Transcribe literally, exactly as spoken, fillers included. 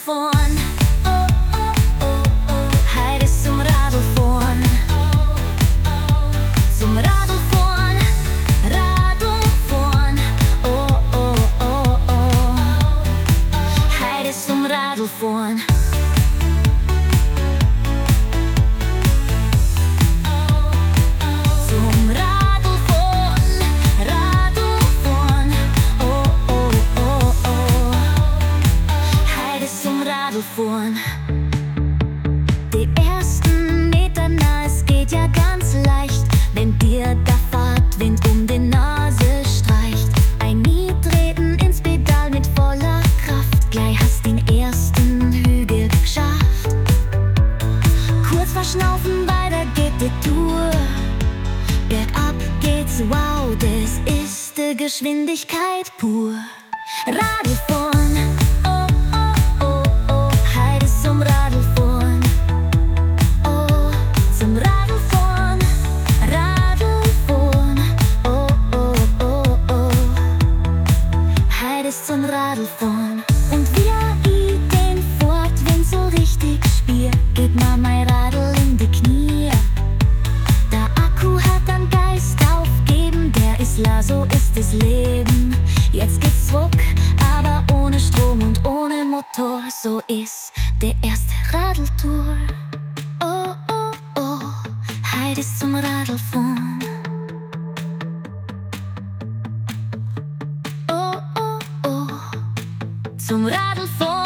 fahren. Oh, oh, oh, oh. Heut ist zum Radl fahren. Zum Radl fahren, Radl fahren. Oh, oh, oh, oh. Heut ist zum Radl fahren. Fahren. Die ersten Meter, na, es geht ja ganz leicht, wenn dir der Fahrtwind um die Nase streicht. Ein Nitreten ins Pedal mit voller Kraft, gleich hast den ersten Hügel geschafft. Kurz verschnaufen, weiter geht die Tour. Bergab geht's, wow, das ist die Geschwindigkeit pur. Radl fahren. Zum Radl fahren. Und wir gehen fort, wenn so richtig spiel, geht mal mein Radl in die Knie. Der Akku hat den Geist aufgeben, der ist la, so ist das Leben. Jetzt geht's zurück, aber ohne Strom und ohne Motor, so ist der erste Radltour. Oh, oh, oh, heut ist zum Radl fahren. Zum Radl fahren.